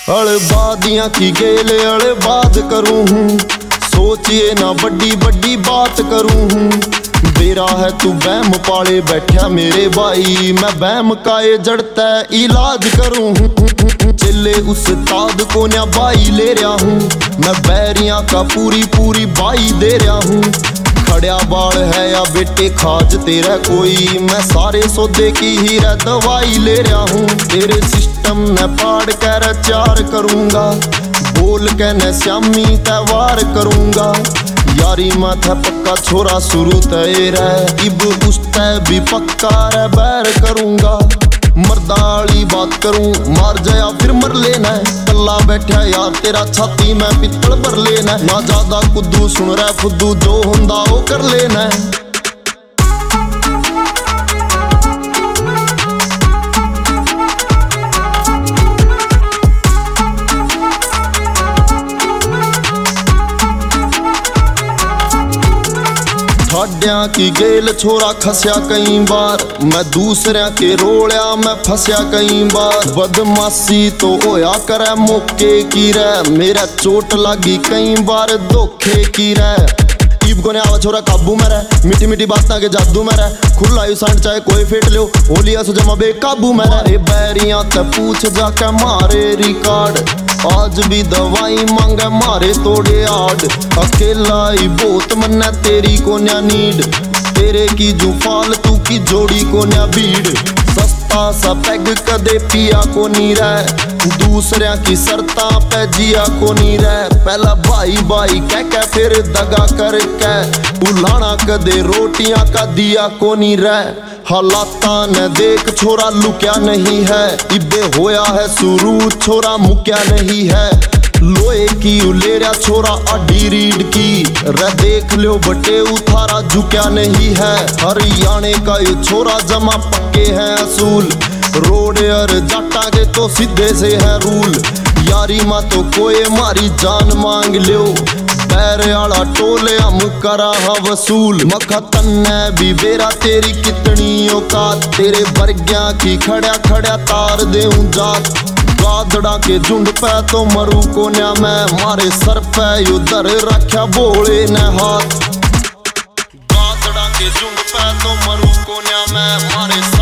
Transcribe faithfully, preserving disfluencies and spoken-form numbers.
अड़बादियाँ की गेले अड़बाद करूँ हूँ, सोचिए ना बड़ी बड़ी बात करूँ हूँ। बेरा है तू बैम पाले बैठा मेरे भाई, मैं बैम का ये जड़ता इलाज करूँ हूँ। चिल्ले उस्ताद को न्या बाई ले रहा हूँ, मैं बैरियाँ का पूरी पूरी बाई दे रहा हूँ। खड़िया बाल है या बेटे खाज तेरा कोई, मैं सारे सौदे की ही रे दवाई ले रहा हूँ। तेरे सिस्टम ने पाड़ कर चार करूँगा, बोल के न श्यामी त्योहार करूँगा। यारी माथा पक्का छोरा शुरू तय रह, इब उस तय भी पक्का रे बैर करूँगा। मर्दाली बात करूं मार जाया फिर मर लेना है, कल्ला बैठा यार तेरा छाती में पित्तल भर लेना है। ना ज्यादा कुद्दू सुन रहा फुद्दू, जो हुंदा वो कर लेना है। साड्या की गेल छोरा खस्या कई बार, मैं दूसरिया के रोलिया मैं फंसया कई बार। बदमाशी तो होया करे मौके की रे, मेरा चोट लगी कई बार धोखे की रे। ईब को ने आवा छोरा काबू में रह, मीठी मीठी बातें के जादू में रह। खुला यू सांड चाहे कोई फेट लो, होलिया सो जमा बेकाबू में रह। बैरियां ते पूछ जाके मारे रिकॉर्ड, आज भी दवाई मांगे मारे तोड़े आड। अकेला ही बहुत मन्ना तेरी को न्या नीड, तेरे की जो फालतू की जोड़ी को न्या भीड़। सस्ता सा पैग कदे पिया को नी रह, दूसरिया की सरता पे जिया को नी रह। पहला भाई भाई कह के फिर दगा कर के, उलाना कदे रोटियां का दिया को नी रह। हालाता न देख छोरा लुक्या नहीं है, इबे होया है शुरू छोरा मुक्या नहीं है। लोहे की उलेरा छोरा आडी रीड की, रे देख लो बटे उतारा झुक्या नहीं है। हरियाणे का ये छोरा जमा पक्के हैं असूल, रोड और जाटा के तो सीधे से है रूल। यारी माँ तो कोई मारी जान मांग लो, पैर आला टोले हम करा हा वसूल। मखा तन्ने भी बेरा तेरी कितनी औकात, तेरे बरग्या की खड़ा खड़ा तार देऊं जात। गादड़ा के झुंड पे तो मरू को न्या मैं, मारे सर पे उधर रखा बोले न हाथ। गादड़ा के झुंड पे तो मरू को न्या मैं, मारे